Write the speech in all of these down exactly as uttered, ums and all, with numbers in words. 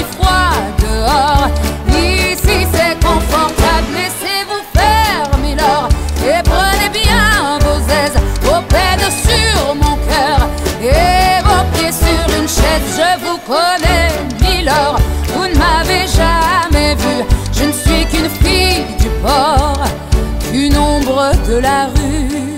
froid dehors. Ici c'est confortable, laissez-vous faire, Milord, et prenez bien vos aises, vos peines sur mon cœur et vos pieds sur une chaise. Je vous connais, Milord, vous ne m'avez jamais vu. Je ne suis qu'une fille du port, qu'une ombre de la rue.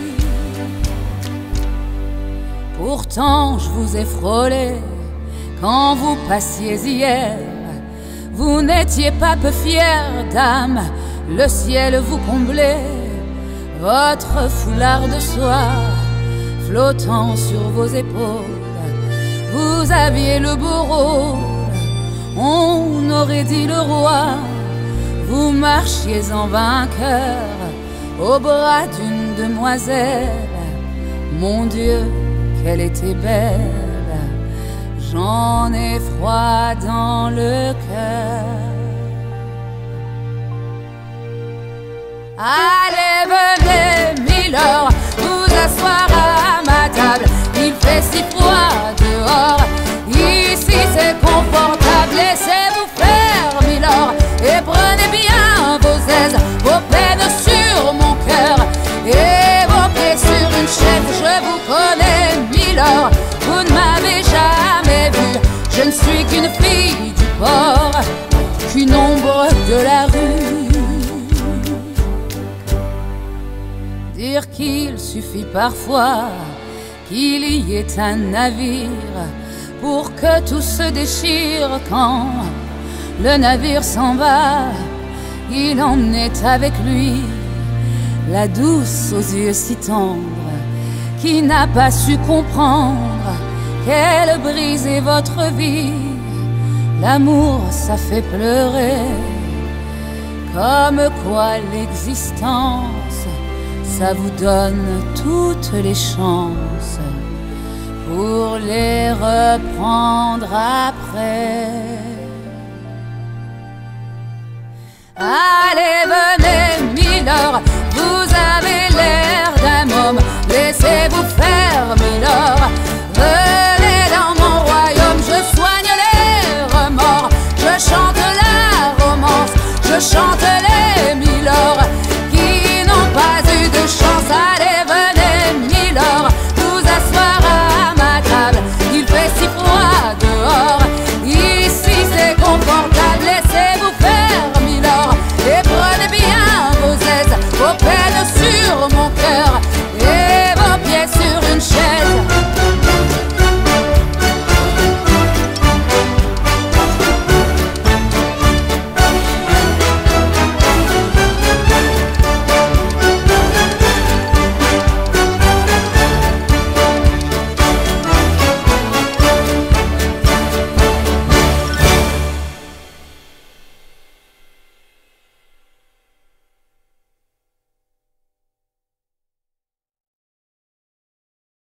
Pourtant je vous ai frôlé quand vous passiez hier. Vous n'étiez pas peu fière, dame, le ciel vous comblait. Votre foulard de soie flottant sur vos épaules, vous aviez le beau rôle, on aurait dit le roi. Vous marchiez en vainqueur au bras d'une demoiselle. Mon Dieu, qu'elle était belle, j'en ai froid dans le cœur. Allez, venez, Milord, vous asseoir à ma table. Il fait si froid dehors, ici c'est confortable. Laissez-vous faire, Milord, et prenez bien vos aises, vos peines sur mon cœur et vos pieds sur une chaise. Je vous connais, Milord, vous ne m'avez jamais vu. Je ne suis qu'une fille du port, qu'une ombre de la rue. Dire qu'il suffit parfois qu'il y ait un navire pour que tout se déchire. Quand le navire s'en va, il emmenait avec lui la douce aux yeux si tendres, qui n'a pas su comprendre qu'elle brisait votre vie. L'amour, ça fait pleurer, comme quoi l'existence, ça vous donne toutes les chances pour les reprendre après. Allez, venez, Milord, vous avez l'air d'un homme. Laissez-vous faire, Milord, venez dans mon royaume. Je soigne les remords, je chante la romance, je chante les